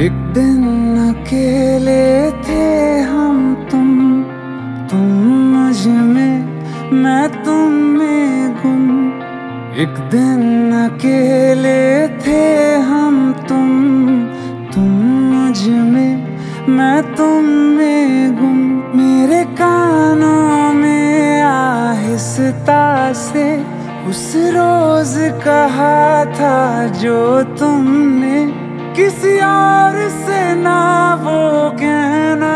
एक दिन अकेले थे हम तुम मुझ में, मैं तुम में गुम। एक दिन अकेले थे हम तुम मुझ में, मैं तुम में गुम। मेरे कानों में आहिस्ता से उस रोज कहा था जो तुमने किसी और से ना वो कहना।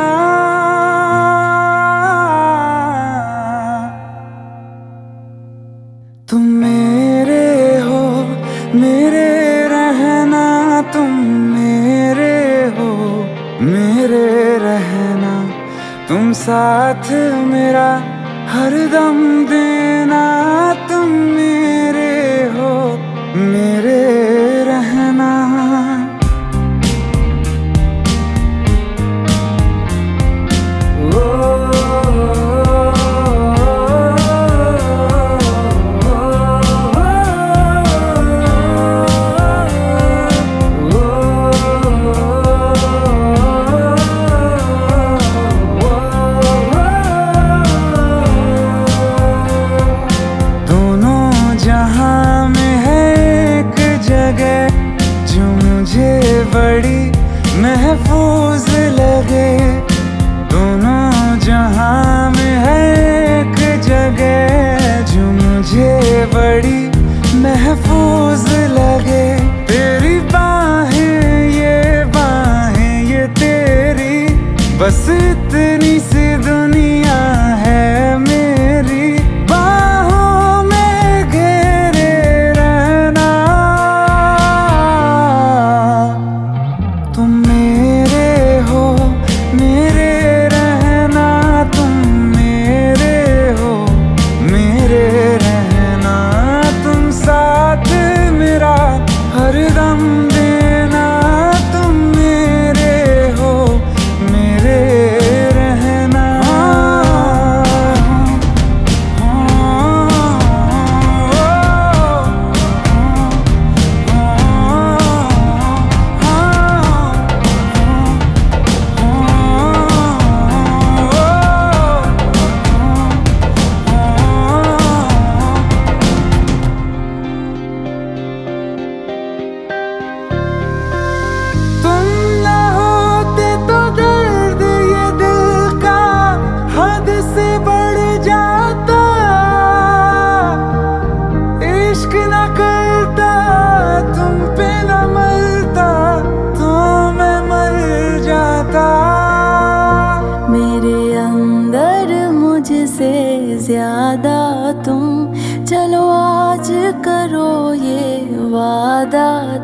तुम मेरे हो, मेरे रहना, तुम मेरे हो, मेरे रहना। तुम साथ मेरा हरदम देना, तुम मेरे हो, मेरे रहना। जहां में है एक जगह जो मुझे बड़ी महफूज लगे। दोनों जहां में है एक जगह जो मुझे बड़ी महफूज लगे। तेरी बाहें ये तेरी, बस इतनी सी दुनिया है मेरी। हरदम देना, तुम मेरे हो, मेरे रहना। मेरे अंदर मुझसे ज्यादा तुम, चलो आज करो ये वादा